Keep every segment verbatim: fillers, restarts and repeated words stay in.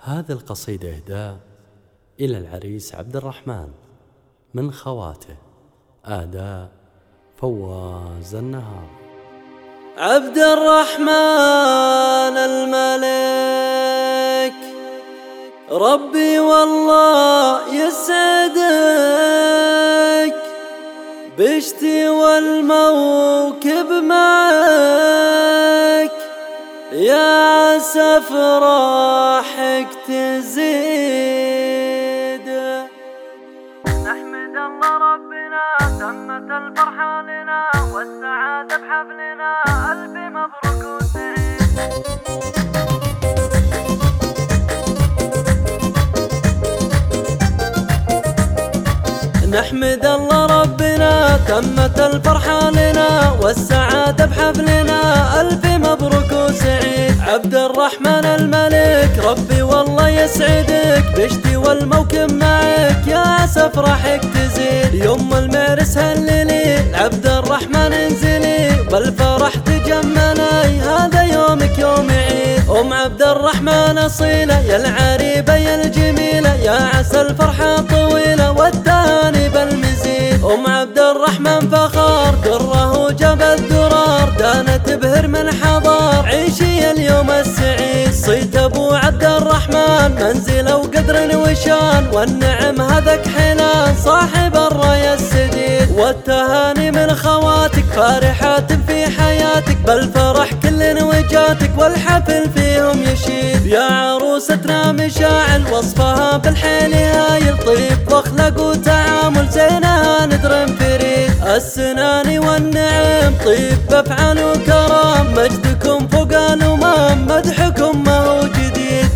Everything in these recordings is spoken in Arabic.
هذه القصيدة إهداء إلى العريس عبد الرحمن من خواته. أهداء فواز النهار. عبد الرحمن الملك ربي والله يسعدك، بشتي والموكب معك، يا عسى فرحك تزيد. نحمد الله ربنا تمت الفرحة لنا، والسعادة بحفلنا، ألف مبروك وسعيد. نحمد الله ربنا تمت الفرحة لنا، والسعادة بحفلنا، ألف مبروك وسعيد. عبد الرحمن الملك ربي والله يسعدك، بشتي والموكب معك، يا عسى فرحك تزيد. يوم المعرس هللي عبد الرحمن انزلي، بالفرح تجملي، هذا يومك يوم عيد. أم عبد الرحمن أصيلة، يا العريبة يا الجميلة، يا عسى الفرحة طويلة، والتهاني بالمزيد. أم عبد الرحمن فخار، دره جاب الدرار، دانت بهر من حضار، عيشي اليوم السعيد. صيت أبو عبد الرحمن منزله وقدر وشان، والنعم هذاك حنان، صاحب الراية السديد. والتهاني من خواتك فارحات في حياتك، بالفرح كل وجاتك، والحفل فيهم يشيد. يا عروستنا مشاعل وصفها بالحيل هايل، طيب واخلاق وتعامل زينها ندر فريد. السنان والنعم طيب بافعال وكرام، مجدكم فوق الامام، مدحكم ما هو جديد.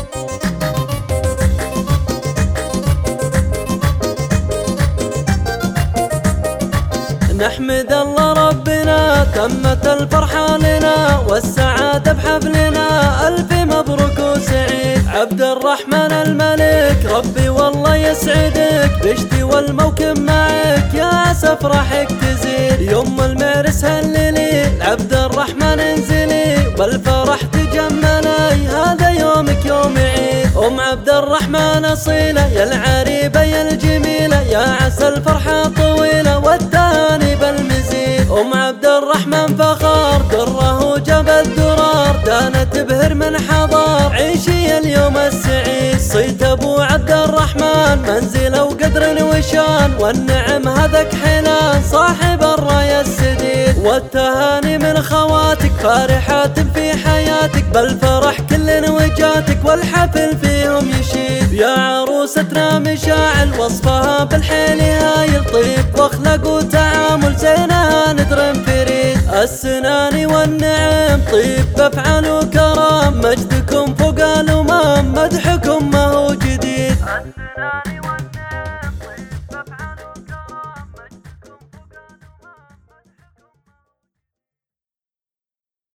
نحمد الله ربنا تمت الفرحة لنا، والسعادة بحفلنا، ألف مبروك وسعيد. عبد الرحمن الملك ربي والله يسعدك، بشتي والموكب معك، يا عسى فرحك تزيد. يوم المعرس هللي عبد الرحمن انزلي، بالفرح تجملي، هذا يومك يوم عيد. أم عبد الرحمن أصيلة، يا العريبة يا الجميلة، يا عسى الفرحة طويلة، والتهاني بالمزيد. أم عبد الرحمن فخار، دره جاب الدرار، دانت بهر من حضار، عيشي اليوم السعيد. صيت أبو عبد الرحمن منزله وقدر وشان، والنعم هذاك حنان، صاحب الراية السديد. والتهاني من خواتك فارحات في حياتك، بالفرح كل وجاتك، والحفل فيهم يشيد. يا عروستنا مشاعل وصفها بالحيل هايل، طيب واخلاق وتعامل زينها ندر فريد. السنان والنعم طيب بافعال وكرام،